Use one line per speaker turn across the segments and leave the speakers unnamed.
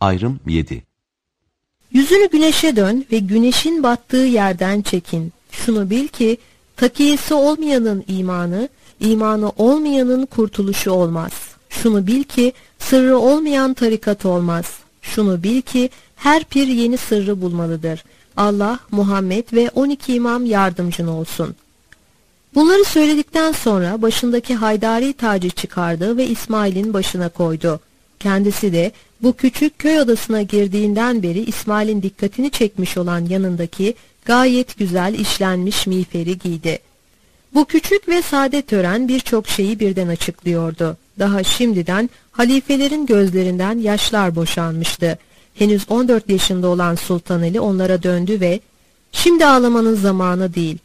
Ayrım 7.
Yüzünü güneşe dön ve güneşin battığı yerden çekin. Şunu bil ki takiyesi olmayanın imanı, imanı olmayanın kurtuluşu olmaz. Şunu bil ki sırrı olmayan tarikat olmaz. Şunu bil ki her pir yeni sırrı bulmalıdır. Allah, Muhammed ve 12 imam yardımcın olsun. Bunları söyledikten sonra başındaki haydari tacı çıkardı ve İsmail'in başına koydu. Kendisi de bu küçük köy odasına girdiğinden beri İsmail'in dikkatini çekmiş olan yanındaki gayet güzel işlenmiş miğferi giydi. Bu küçük ve sade tören birçok şeyi birden açıklıyordu. Daha şimdiden halifelerin gözlerinden yaşlar boşanmıştı. Henüz 14 yaşında olan Sultan Ali onlara döndü ve "Şimdi ağlamanın zamanı değil.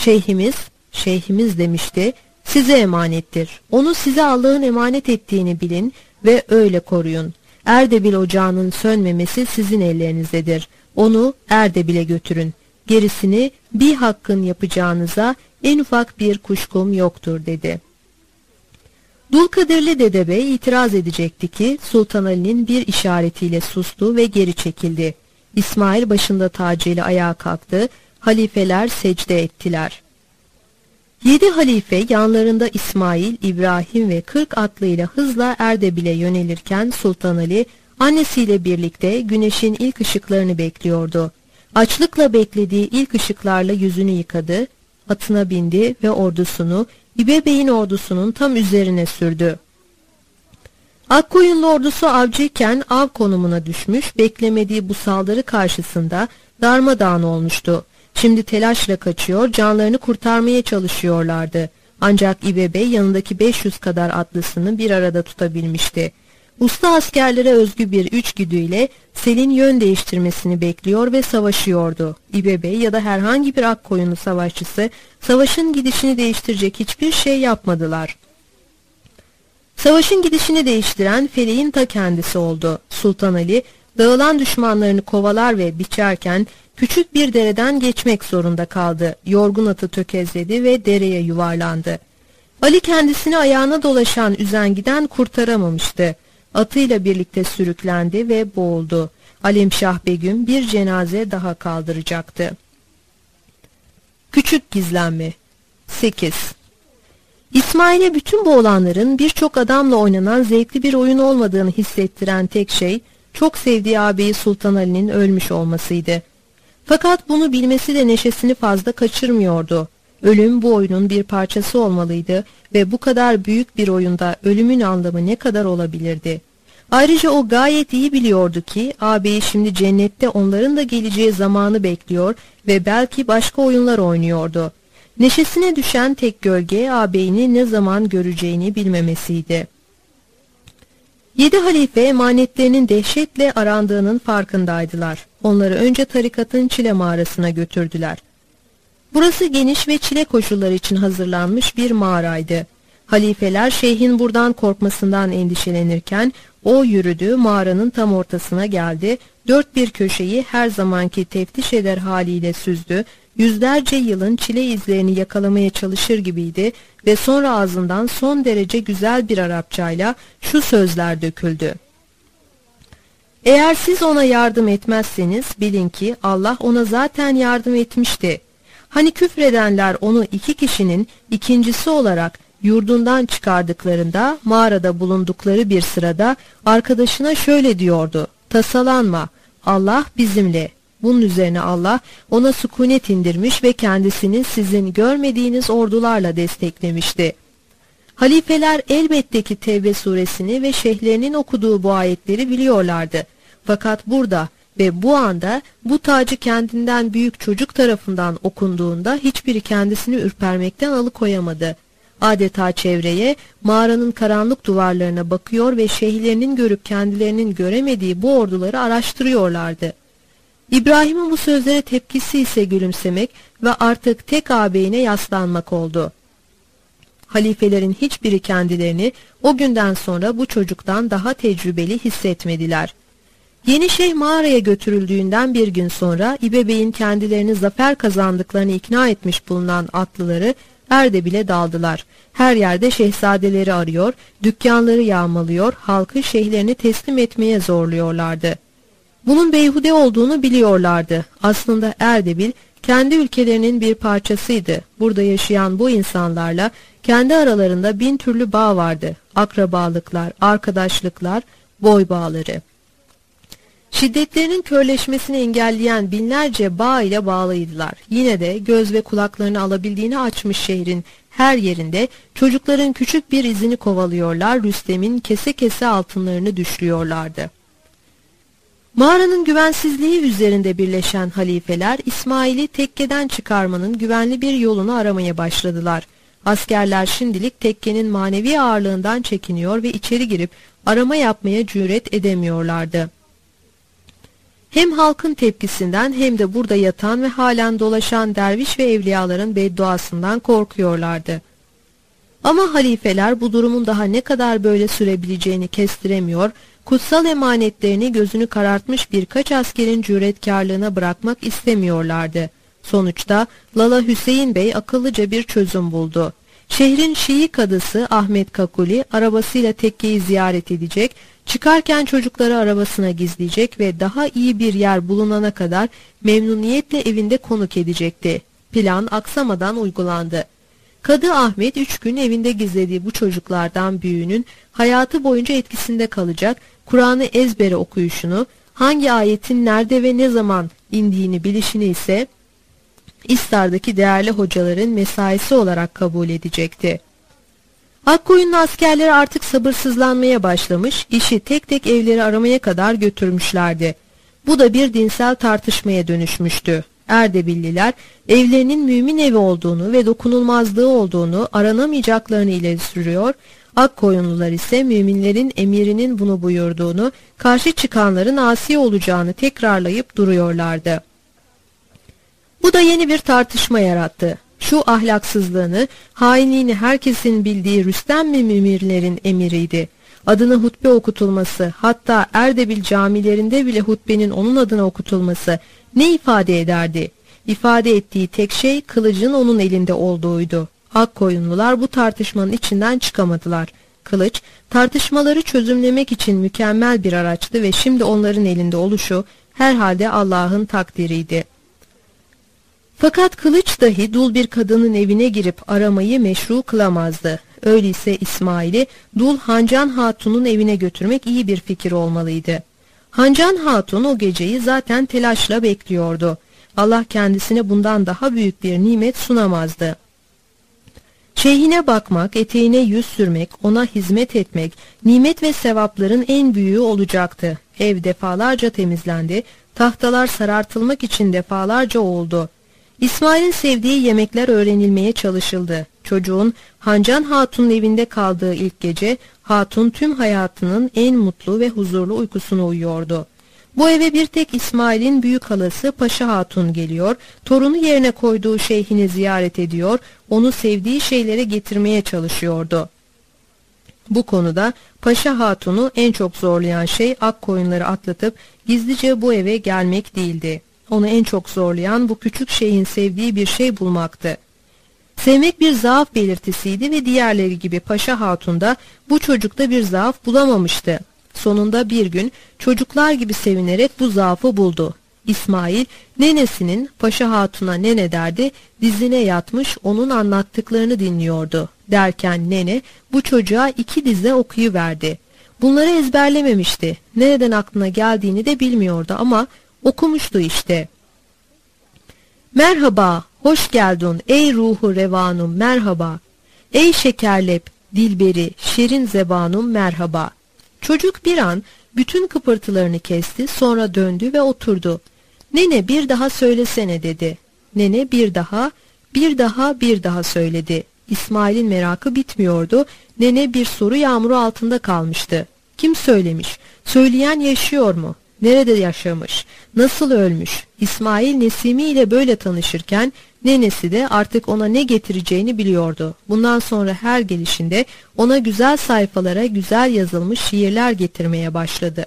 Şeyhimiz demişti, size emanettir. Onu size Allah'ın emanet ettiğini bilin ve öyle koruyun. Erdebil ocağının sönmemesi sizin ellerinizdedir. Onu Erdebil'e götürün. Gerisini bir hakkın yapacağınıza en ufak bir kuşkum yoktur" dedi. Dulkadirli Dedebey itiraz edecekti ki Sultan Ali'nin bir işaretiyle sustu ve geri çekildi. İsmail başında tacıyla ayağa kalktı. Halifeler secde ettiler. 7 halife yanlarında İsmail, İbrahim ve 40 atlıyla hızla Erdebil'e yönelirken Sultan Ali annesiyle birlikte güneşin ilk ışıklarını bekliyordu. Açlıkla beklediği ilk ışıklarla yüzünü yıkadı, atına bindi ve ordusunu İbebey'in ordusunun tam üzerine sürdü. Akkoyunlu ordusu avcıyken av konumuna düşmüş, beklemediği bu saldırı karşısında darmadağın olmuştu. Şimdi telaşla kaçıyor, canlarını kurtarmaya çalışıyorlardı. Ancak İbebey yanındaki 500 kadar atlısını bir arada tutabilmişti. Usta askerlere özgü bir içgüdüyle selin yön değiştirmesini bekliyor ve savaşıyordu. İbebey ya da herhangi bir Akkoyunlu savaşçısı savaşın gidişini değiştirecek hiçbir şey yapmadılar. Savaşın gidişini değiştiren feleğin ta kendisi oldu. Sultan Ali dağılan düşmanlarını kovalar ve biçerken küçük bir dereden geçmek zorunda kaldı. Yorgun atı tökezledi ve dereye yuvarlandı. Ali kendisini ayağına dolaşan üzengiden kurtaramamıştı. Atıyla birlikte sürüklendi ve boğuldu. Alemşah Begüm bir cenaze daha kaldıracaktı. Küçük gizlenme 8. İsmail'e bütün bu olanların birçok adamla oynanan zevkli bir oyun olmadığını hissettiren tek şey, çok sevdiği ağabeyi Sultan Ali'nin ölmüş olmasıydı. Fakat bunu bilmesi de neşesini fazla kaçırmıyordu. Ölüm bu oyunun bir parçası olmalıydı ve bu kadar büyük bir oyunda ölümün anlamı ne kadar olabilirdi? Ayrıca o gayet iyi biliyordu ki ağabeyi şimdi cennette onların da geleceği zamanı bekliyor ve belki başka oyunlar oynuyordu. Neşesine düşen tek gölge ağabeyini ne zaman göreceğini bilmemesiydi. 7 halife emanetlerinin dehşetle arandığının farkındaydılar. Onları önce tarikatın Çile mağarasına götürdüler. Burası geniş ve çile koşulları için hazırlanmış bir mağaraydı. Halifeler şeyhin buradan korkmasından endişelenirken o yürüdü, mağaranın tam ortasına geldi, dört bir köşeyi her zamanki teftiş eder haliyle süzdü, yüzlerce yılın çile izlerini yakalamaya çalışır gibiydi ve sonra ağzından son derece güzel bir Arapçayla şu sözler döküldü: "Eğer siz ona yardım etmezseniz bilin ki Allah ona zaten yardım etmişti. Hani küfredenler onu 2 kişinin ikincisi olarak yurdundan çıkardıklarında mağarada bulundukları bir sırada arkadaşına şöyle diyordu: tasalanma, Allah bizimle. Bunun üzerine Allah ona sükunet indirmiş ve kendisini sizin görmediğiniz ordularla desteklemişti." Halifeler elbette ki Tevbe suresini ve şeyhlerinin okuduğu bu ayetleri biliyorlardı. Fakat burada ve bu anda bu tacı kendinden büyük çocuk tarafından okunduğunda hiçbiri kendisini ürpermekten alıkoyamadı. Adeta çevreye, mağaranın karanlık duvarlarına bakıyor ve şeyhlerinin görüp kendilerinin göremediği bu orduları araştırıyorlardı. İbrahim'in bu sözlere tepkisi ise gülümsemek ve artık tek ağabeyine yaslanmak oldu. Halifelerin hiçbiri kendilerini o günden sonra bu çocuktan daha tecrübeli hissetmediler. Yeni şeyh mağaraya götürüldüğünden bir gün sonra İbebey'in kendilerini zafer kazandıklarını ikna etmiş bulunan atlıları Erdebil'e daldılar. Her yerde şehzadeleri arıyor, dükkanları yağmalıyor, halkı şeyhlerini teslim etmeye zorluyorlardı. Bunun beyhude olduğunu biliyorlardı. Aslında Erdebil kendi ülkelerinin bir parçasıydı. Burada yaşayan bu insanlarla kendi aralarında bin türlü bağ vardı. Akrabalıklar, arkadaşlıklar, boy bağları. Şiddetlerinin körleşmesini engelleyen binlerce bağ ile bağlıydılar. Yine de göz ve kulaklarını alabildiğini açmış şehrin her yerinde çocukların küçük bir izini kovalıyorlar, Rüstem'in kese kese altınlarını düşlüyorlardı. Mağaranın güvensizliği üzerinde birleşen halifeler İsmail'i tekkeden çıkarmanın güvenli bir yolunu aramaya başladılar. Askerler şimdilik tekkenin manevi ağırlığından çekiniyor ve içeri girip arama yapmaya cüret edemiyorlardı. Hem halkın tepkisinden hem de burada yatan ve halen dolaşan derviş ve evliyaların bedduasından korkuyorlardı. Ama halifeler bu durumun daha ne kadar böyle sürebileceğini kestiremiyor, kutsal emanetlerini gözünü karartmış birkaç askerin cüretkarlığına bırakmak istemiyorlardı. Sonuçta Lala Hüseyin Bey akıllıca bir çözüm buldu. Şehrin Şii kadısı Ahmet Kakuli arabasıyla tekkeyi ziyaret edecek, çıkarken çocukları arabasına gizleyecek ve daha iyi bir yer bulunana kadar memnuniyetle evinde konuk edecekti. Plan aksamadan uygulandı. Kadı Ahmet 3 gün evinde gizlediği bu çocuklardan büyüğünün hayatı boyunca etkisinde kalacak, Kur'an'ı ezbere okuyuşunu, hangi ayetin nerede ve ne zaman indiğini bilişini ise İstar'daki değerli hocaların mesaisi olarak kabul edecekti. Akkoyunlu askerleri artık sabırsızlanmaya başlamış, işi tek tek evleri aramaya kadar götürmüşlerdi. Bu da bir dinsel tartışmaya dönüşmüştü. Erdebilliler evlerinin mümin evi olduğunu ve dokunulmazlığı olduğunu, aranamayacaklarını ileri sürüyor, Akkoyunlular ise müminlerin emirinin bunu buyurduğunu, karşı çıkanların asi olacağını tekrarlayıp duruyorlardı. Bu da yeni bir tartışma yarattı. Şu ahlaksızlığını, hainliğini herkesin bildiği Rüstem mi müminlerin emiriydi? Adına hutbe okutulması, hatta Erdebil camilerinde bile hutbenin onun adına okutulması ne ifade ederdi? İfade ettiği tek şey kılıcın onun elinde olduğuydu. Akkoyunlular bu tartışmanın içinden çıkamadılar. Kılıç, tartışmaları çözümlemek için mükemmel bir araçtı ve şimdi onların elinde oluşu herhalde Allah'ın takdiriydi. Fakat kılıç dahi dul bir kadının evine girip aramayı meşru kılamazdı. Öyleyse İsmail'i dul Hancan Hatun'un evine götürmek iyi bir fikir olmalıydı. Hancan Hatun o geceyi zaten telaşla bekliyordu. Allah kendisine bundan daha büyük bir nimet sunamazdı. Şeyhine bakmak, eteğine yüz sürmek, ona hizmet etmek, nimet ve sevapların en büyüğü olacaktı. Ev defalarca temizlendi, tahtalar sarartılmak için defalarca oldu. İsmail'in sevdiği yemekler öğrenilmeye çalışıldı. Çocuğun Hancan Hatun'un evinde kaldığı ilk gece, Hatun tüm hayatının en mutlu ve huzurlu uykusunu uyuyordu. Bu eve bir tek İsmail'in büyük halası Paşa Hatun geliyor, torunu yerine koyduğu şeyhini ziyaret ediyor, onu sevdiği şeylere getirmeye çalışıyordu. Bu konuda Paşa Hatun'u en çok zorlayan şey Akkoyunları atlatıp gizlice bu eve gelmek değildi. Onu en çok zorlayan bu küçük şeyin sevdiği bir şey bulmaktı. Sevmek bir zaaf belirtisiydi ve diğerleri gibi Paşa Hatun da bu çocukta bir zaaf bulamamıştı. Sonunda bir gün çocuklar gibi sevinerek bu zaafı buldu. İsmail nenesinin Paşa Hatun'a nene derdi, dizine yatmış onun anlattıklarını dinliyordu. Derken nene bu çocuğa 2 dize okuyuverdi. Bunları ezberlememişti. Nereden aklına geldiğini de bilmiyordu ama okumuştu işte. Merhaba, hoş geldin ey ruhu revanum merhaba. Ey şekerlep, dilberi, şirin zebanum merhaba. Çocuk bir an bütün kıpırtılarını kesti, sonra döndü ve oturdu. Nene bir daha söylesene dedi. Nene bir daha söyledi. İsmail'in merakı bitmiyordu. Nene bir soru yağmuru altında kalmıştı. Kim söylemiş? Söyleyen yaşıyor mu? Nerede yaşamış? Nasıl ölmüş? İsmail Nesimi ile böyle tanışırken nenesi de artık ona ne getireceğini biliyordu. Bundan sonra her gelişinde ona güzel sayfalara güzel yazılmış şiirler getirmeye başladı.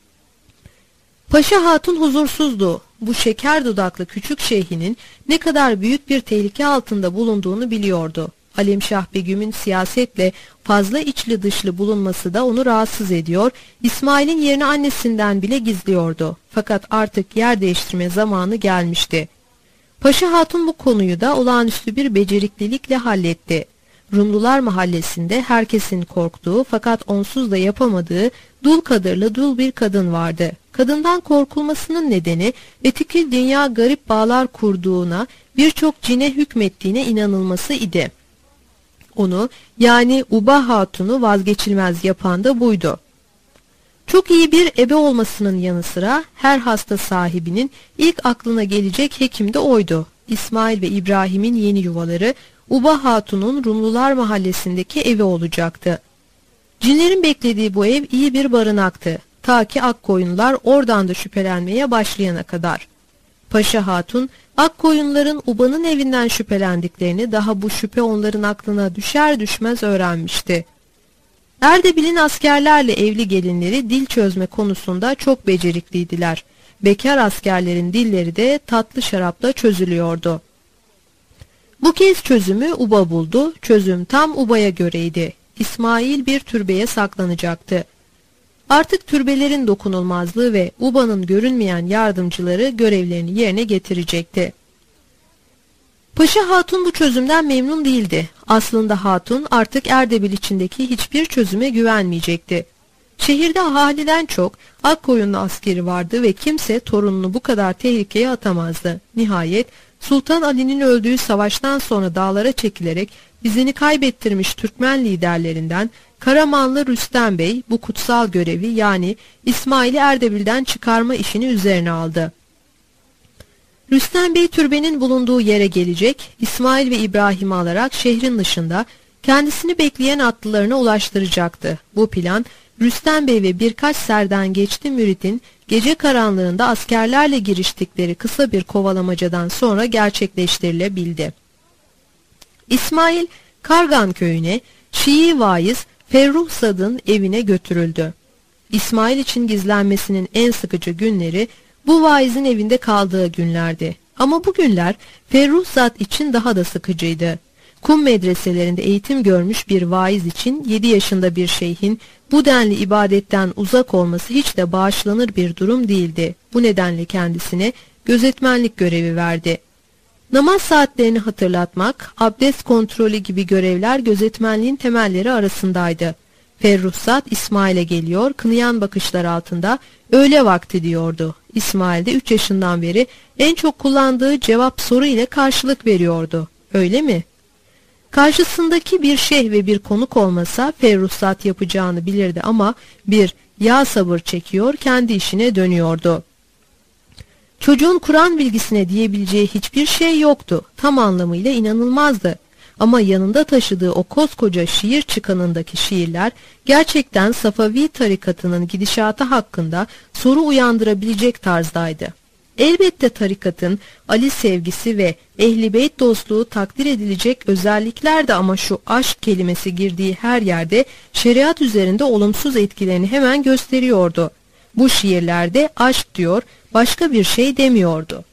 Paşa Hatun huzursuzdu. Bu şeker dudaklı küçük şeyhinin ne kadar büyük bir tehlike altında bulunduğunu biliyordu. Alemşah Begüm'ün siyasetle fazla içli dışlı bulunması da onu rahatsız ediyor, İsmail'in yerini annesinden bile gizliyordu. Fakat artık yer değiştirme zamanı gelmişti. Paşa Hatun bu konuyu da olağanüstü bir beceriklilikle halletti. Rumlular Mahallesi'nde herkesin korktuğu fakat onsuz da yapamadığı dul kadırlı dul bir kadın vardı. Kadından korkulmasının nedeni etikil dünya garip bağlar kurduğuna, birçok cine hükmettiğine inanılması idi. Onu, yani Uba Hatun'u vazgeçilmez yapan da buydu. Çok iyi bir ebe olmasının yanı sıra her hasta sahibinin ilk aklına gelecek hekim de oydu. İsmail ve İbrahim'in yeni yuvaları Uba Hatun'un Rumlular Mahallesi'ndeki evi olacaktı. Cinlerin beklediği bu ev iyi bir barınaktı. Ta ki Akkoyunlular oradan da şüphelenmeye başlayana kadar. Paşa Hatun, Akkoyunluların Uba'nın evinden şüphelendiklerini daha bu şüphe onların aklına düşer düşmez öğrenmişti. Erdebil'in askerlerle evli gelinleri dil çözme konusunda çok becerikliydiler. Bekar askerlerin dilleri de tatlı şarapla çözülüyordu. Bu kez çözümü Uba buldu. Çözüm tam Uba'ya göreydi. İsmail bir türbeye saklanacaktı. Artık türbelerin dokunulmazlığı ve Uba'nın görünmeyen yardımcıları görevlerini yerine getirecekti. Paşa Hatun bu çözümden memnun değildi. Aslında Hatun artık Erdebil içindeki hiçbir çözüme güvenmeyecekti. Şehirde ahaliden çok Akkoyunlu askeri vardı ve kimse torununu bu kadar tehlikeye atamazdı. Nihayet Sultan Ali'nin öldüğü savaştan sonra dağlara çekilerek izini kaybettirmiş Türkmen liderlerinden Karamanlı Rüstem Bey bu kutsal görevi, yani İsmail'i Erdebil'den çıkarma işini üzerine aldı. Rüstem Bey türbenin bulunduğu yere gelecek, İsmail ve İbrahim'i alarak şehrin dışında kendisini bekleyen atlılarına ulaştıracaktı. Bu plan Rüstem Bey ve birkaç serden geçti müritin gece karanlığında askerlerle giriştikleri kısa bir kovalamacadan sonra gerçekleştirilebildi. İsmail Kargan köyüne, Şii vaiz Ferruh Zad'ın evine götürüldü. İsmail için gizlenmesinin en sıkıcı günleri bu vaizin evinde kaldığı günlerdi. Ama bu günler Ferruh Zad için daha da sıkıcıydı. Kum medreselerinde eğitim görmüş bir vaiz için 7 yaşında bir şeyhin bu denli ibadetten uzak olması hiç de bağışlanır bir durum değildi. Bu nedenle kendisine gözetmenlik görevi verdi. Namaz saatlerini hatırlatmak, abdest kontrolü gibi görevler gözetmenliğin temelleri arasındaydı. Ferruh Zad İsmail'e geliyor, kınayan bakışlar altında öğle vakti diyordu. İsmail de 3 yaşından beri en çok kullandığı cevap soru ile karşılık veriyordu. Öyle mi? Karşısındaki bir şeyh ve bir konuk olmasa Ferruh Zad yapacağını bilirdi ama bir ya sabır çekiyor, kendi işine dönüyordu. Çocuğun Kur'an bilgisine diyebileceği hiçbir şey yoktu. Tam anlamıyla inanılmazdı. Ama yanında taşıdığı o koskoca şiir çıkanındaki şiirler gerçekten Safavi tarikatının gidişatı hakkında soru uyandırabilecek tarzdaydı. Elbette tarikatın Ali sevgisi ve Ehl-i Beyt dostluğu takdir edilecek özelliklerdi ama şu aşk kelimesi girdiği her yerde şeriat üzerinde olumsuz etkilerini hemen gösteriyordu. Bu şiirlerde aşk diyor, başka bir şey demiyordu.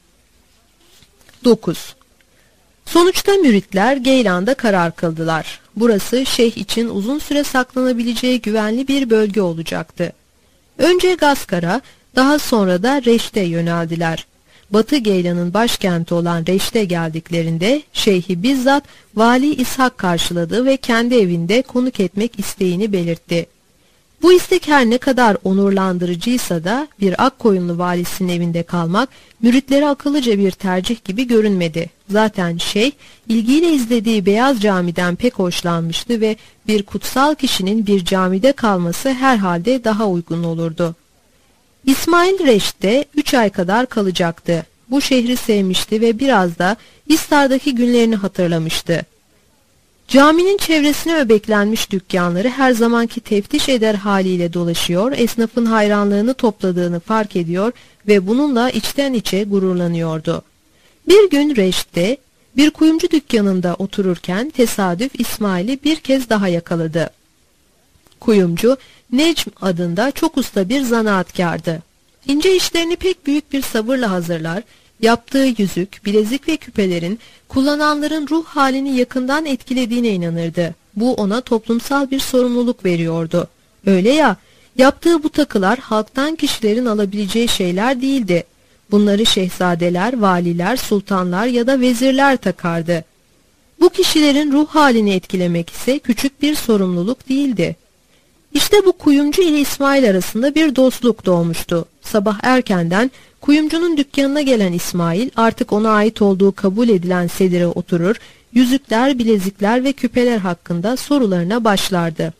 9. Sonuçta müritler Geylan'da karar kıldılar. Burası şeyh için uzun süre saklanabileceği güvenli bir bölge olacaktı. Önce Gaskar'a, daha sonra da Reş'te yöneldiler. Batı Geylan'ın başkenti olan Reş'te geldiklerinde şeyhi bizzat Vali İshak karşıladı ve kendi evinde konuk etmek isteğini belirtti. Bu istek her ne kadar onurlandırıcıysa da bir Akkoyunlu valisinin evinde kalmak müritlere akıllıca bir tercih gibi görünmedi. Zaten şeyh ilgiyle izlediği Beyaz Cami'den pek hoşlanmıştı ve bir kutsal kişinin bir camide kalması herhalde daha uygun olurdu. İsmail Reş'te 3 ay kadar kalacaktı. Bu şehri sevmişti ve biraz da İstar'daki günlerini hatırlamıştı. Caminin çevresine öbeklenmiş dükkanları her zamanki teftiş eder haliyle dolaşıyor, esnafın hayranlığını topladığını fark ediyor ve bununla içten içe gururlanıyordu. Bir gün Reş'te bir kuyumcu dükkanında otururken tesadüf İsmail'i bir kez daha yakaladı. Kuyumcu Necm adında çok usta bir zanaatkardı. İnce işlerini pek büyük bir sabırla hazırlar, Yaptığı yüzük, bilezik ve küpelerin kullananların ruh halini yakından etkilediğine inanırdı. Bu ona toplumsal bir sorumluluk veriyordu. Öyle ya, yaptığı bu takılar halktan kişilerin alabileceği şeyler değildi. Bunları şehzadeler, valiler, sultanlar ya da vezirler takardı. Bu kişilerin ruh halini etkilemek ise küçük bir sorumluluk değildi. İşte bu kuyumcu ile İsmail arasında bir dostluk doğmuştu. Sabah erkenden kuyumcunun dükkanına gelen İsmail artık ona ait olduğu kabul edilen sedire oturur, yüzükler, bilezikler ve küpeler hakkında sorularına başlardı.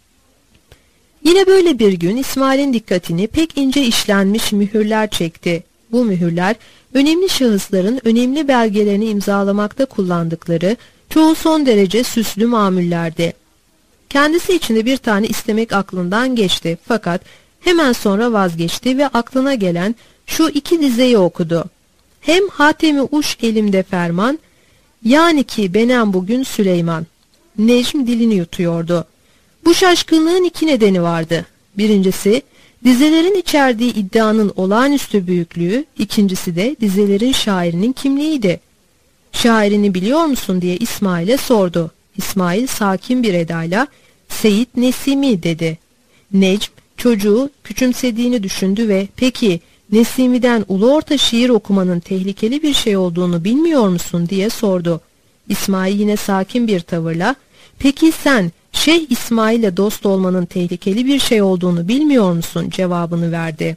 Yine böyle bir gün İsmail'in dikkatini pek ince işlenmiş mühürler çekti. Bu mühürler önemli şahısların önemli belgelerini imzalamakta kullandıkları çoğu son derece süslü mamullerdi. Kendisi içinde bir tane istemek aklından geçti fakat hemen sonra vazgeçti ve aklına gelen şu iki dizeyi okudu. Hem Hatemi uş elimde ferman, yani ki benem bugün Süleyman. Necm dilini yutuyordu. Bu şaşkınlığın iki nedeni vardı. Birincisi, dizelerin içerdiği iddianın olağanüstü büyüklüğü, ikincisi de dizelerin şairinin kimliğiydi. Şairini biliyor musun diye İsmail'e sordu. İsmail sakin bir edayla, Seyit Nesimi dedi. Necm, çocuğu küçümsediğini düşündü ve peki Nesimi'den ulu orta şiir okumanın tehlikeli bir şey olduğunu bilmiyor musun diye sordu. İsmail yine sakin bir tavırla, peki sen Şeyh İsmail ile dost olmanın tehlikeli bir şey olduğunu bilmiyor musun cevabını verdi.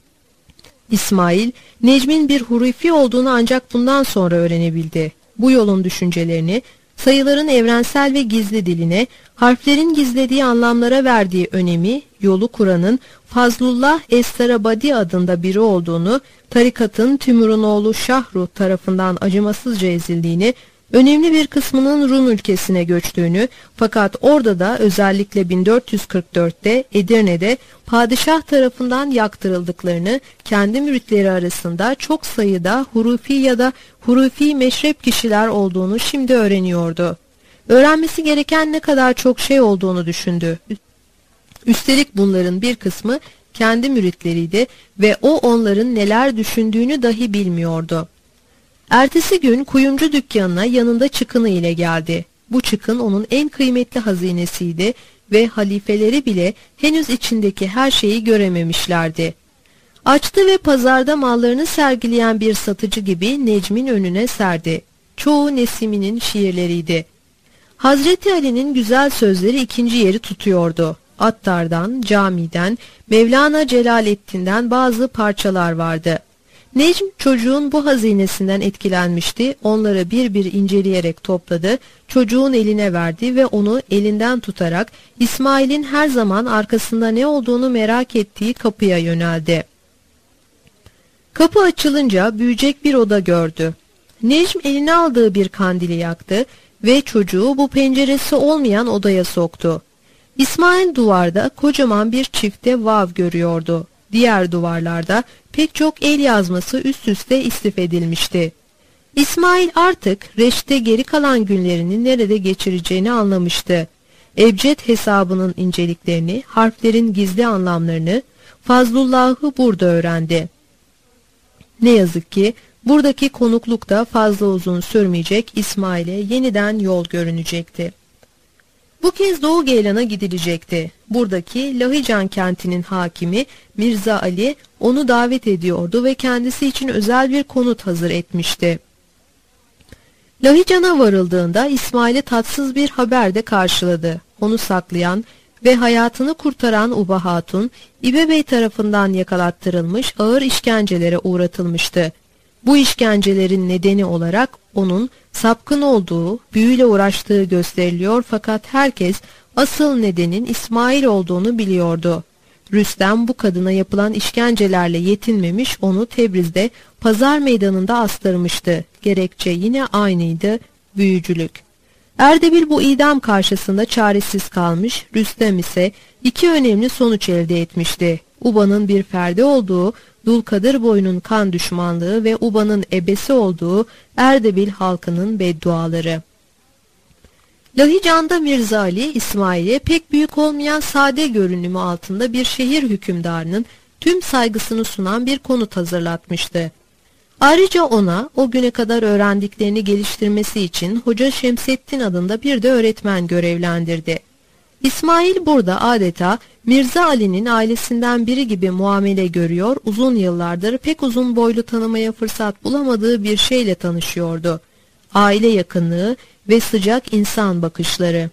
İsmail, Necm'in bir hurufi olduğunu ancak bundan sonra öğrenebildi. Bu yolun düşüncelerini, sayıların evrensel ve gizli diline, harflerin gizlediği anlamlara verdiği önemi, yolu kuranın Fazlullah Estarabadi adında biri olduğunu, tarikatın Timur'un oğlu Şahruh tarafından acımasızca ezildiğini, önemli bir kısmının Rum ülkesine göçtüğünü fakat orada da özellikle 1444'te Edirne'de padişah tarafından yaktırıldıklarını, kendi müritleri arasında çok sayıda hurufi ya da hurufi meşrep kişiler olduğunu şimdi öğreniyordu. Öğrenmesi gereken ne kadar çok şey olduğunu düşündü. Üstelik bunların bir kısmı kendi müritleriydi ve o onların neler düşündüğünü dahi bilmiyordu. Ertesi gün kuyumcu dükkanına yanında çıkını ile geldi. Bu çıkın onun en kıymetli hazinesiydi ve halifeleri bile henüz içindeki her şeyi görememişlerdi. Açtı ve pazarda mallarını sergileyen bir satıcı gibi Necm'in önüne serdi. Çoğu Nesimi'nin şiirleriydi. Hazreti Ali'nin güzel sözleri ikinci yeri tutuyordu. Attar'dan, Cami'den, Mevlana Celaleddin'den bazı parçalar vardı. Necm çocuğun bu hazinesinden etkilenmişti, onları bir bir inceleyerek topladı, çocuğun eline verdi ve onu elinden tutarak İsmail'in her zaman arkasında ne olduğunu merak ettiği kapıya yöneldi. Kapı açılınca büyüyecek bir oda gördü. Necm eline aldığı bir kandili yaktı ve çocuğu bu penceresi olmayan odaya soktu. İsmail duvarda kocaman bir çifte vav görüyordu. Diğer duvarlarda pek çok el yazması üst üste istif edilmişti. İsmail artık reşte geri kalan günlerini nerede geçireceğini anlamıştı. Ebced hesabının inceliklerini, harflerin gizli anlamlarını, Fazlullah'ı burada öğrendi. Ne yazık ki buradaki konukluk da fazla uzun sürmeyecek, İsmail'e yeniden yol görünecekti. Bu kez Doğu Geylan'a gidilecekti. Buradaki Lahican kentinin hakimi Mirza Ali onu davet ediyordu ve kendisi için özel bir konut hazır etmişti. Lahican'a varıldığında İsmail'i tatsız bir haber de karşıladı. Onu saklayan ve hayatını kurtaran Uba Hatun, İbe Bey tarafından yakalattırılmış, ağır işkencelere uğratılmıştı. Bu işkencelerin nedeni olarak onun sapkın olduğu, büyüyle uğraştığı gösteriliyor fakat herkes asıl nedenin İsmail olduğunu biliyordu. Rüstem bu kadına yapılan işkencelerle yetinmemiş, onu Tebriz'de pazar meydanında astırmıştı. Gerekçe yine aynıydı, büyücülük. Erdebil bu idam karşısında çaresiz kalmış, Rüstem ise iki önemli sonuç elde etmişti. Uba'nın bir ferdi olduğu, Dulkadir boyunun kan düşmanlığı ve Uba'nın ebesi olduğu Erdebil halkının bedduaları. Lahican'da Mirza Ali, İsmail'e pek büyük olmayan sade görünümü altında bir şehir hükümdarının tüm saygısını sunan bir konut hazırlatmıştı. Ayrıca ona o güne kadar öğrendiklerini geliştirmesi için Hoca Şemseddin adında bir de öğretmen görevlendirdi. İsmail burada adeta Mirza Ali'nin ailesinden biri gibi muamele görüyor, uzun yıllardır pek uzun boylu tanımaya fırsat bulamadığı bir şeyle tanışıyordu. Aile yakınlığı ve sıcak insan bakışları.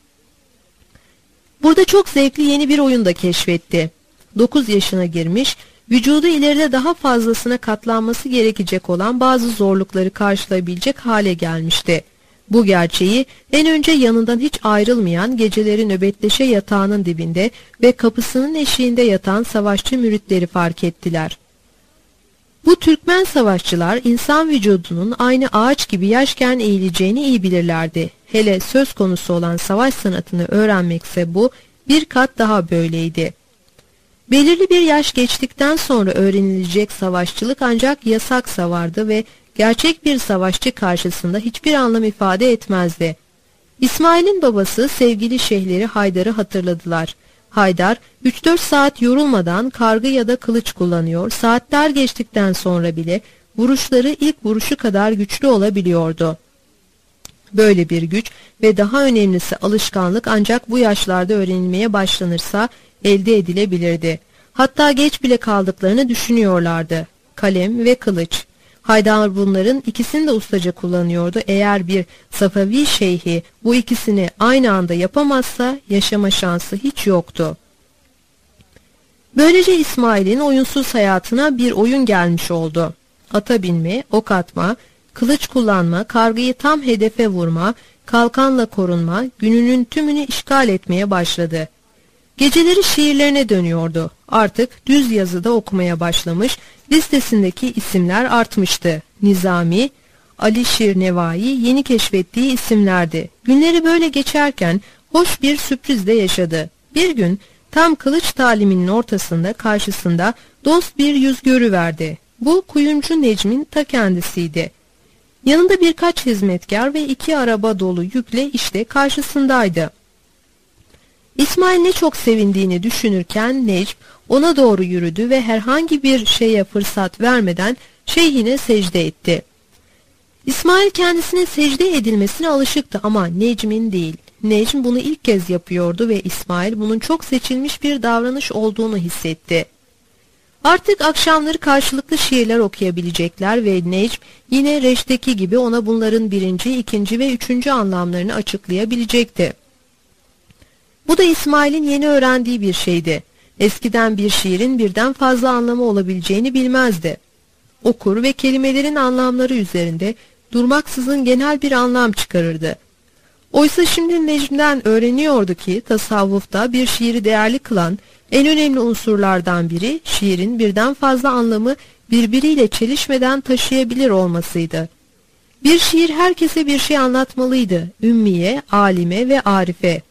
Burada çok zevkli yeni bir oyun da keşfetti. 9 yaşına girmiş, vücudu ileride daha fazlasına katlanması gerekecek olan bazı zorlukları karşılayabilecek hale gelmişti. Bu gerçeği en önce yanından hiç ayrılmayan, geceleri nöbetleşe yatağının dibinde ve kapısının eşiğinde yatan savaşçı müritleri fark ettiler. Bu Türkmen savaşçılar insan vücudunun aynı ağaç gibi yaşken eğileceğini iyi bilirlerdi. Hele söz konusu olan savaş sanatını öğrenmekse bu bir kat daha böyleydi. Belirli bir yaş geçtikten sonra öğrenilecek savaşçılık ancak yasaksa vardı ve gerçek bir savaşçı karşısında hiçbir anlam ifade etmezdi. İsmail'in babası sevgili şeyhleri Haydar'ı hatırladılar. Haydar 3-4 saat yorulmadan kargı ya da kılıç kullanıyor, saatler geçtikten sonra bile vuruşları ilk vuruşu kadar güçlü olabiliyordu. Böyle bir güç ve daha önemlisi alışkanlık ancak bu yaşlarda öğrenilmeye başlanırsa elde edilebilirdi. Hatta geç bile kaldıklarını düşünüyorlardı. Kalem ve kılıç. Haydar bunların ikisini de ustaca kullanıyordu. Eğer bir Safavi şeyhi bu ikisini aynı anda yapamazsa yaşama şansı hiç yoktu. Böylece İsmail'in oyunsuz hayatına bir oyun gelmiş oldu. Ata binme, ok atma, kılıç kullanma, kargıyı tam hedefe vurma, kalkanla korunma, gününün tümünü işgal etmeye başladı. Geceleri şiirlerine dönüyordu. Artık düz yazıda okumaya başlamış, listesindeki isimler artmıştı. Nizami, Ali Şirnevai yeni keşfettiği isimlerdi. Günleri böyle geçerken hoş bir sürpriz de yaşadı. Bir gün tam kılıç taliminin ortasında karşısında dost bir yüz görüverdi. Bu kuyumcu Necm'in ta kendisiydi. Yanında birkaç hizmetkar ve 2 araba dolu yükle işte karşısındaydı. İsmail ne çok sevindiğini düşünürken Necm ona doğru yürüdü ve herhangi bir şeye fırsat vermeden şeyhine secde etti. İsmail kendisine secde edilmesine alışıktı ama Necm'in değil. Necm bunu ilk kez yapıyordu ve İsmail bunun çok seçilmiş bir davranış olduğunu hissetti. Artık akşamları karşılıklı şiirler okuyabilecekler ve Necm yine Reş'teki gibi ona bunların 1., 2. ve 3. anlamlarını açıklayabilecekti. Bu da İsmail'in yeni öğrendiği bir şeydi. Eskiden bir şiirin birden fazla anlamı olabileceğini bilmezdi. Okur ve kelimelerin anlamları üzerinde durmaksızın genel bir anlam çıkarırdı. Oysa şimdi Necm'den öğreniyordu ki tasavvufta bir şiiri değerli kılan en önemli unsurlardan biri şiirin birden fazla anlamı birbiriyle çelişmeden taşıyabilir olmasıydı. Bir şiir herkese bir şey anlatmalıydı. Ümmiye, alime ve arife.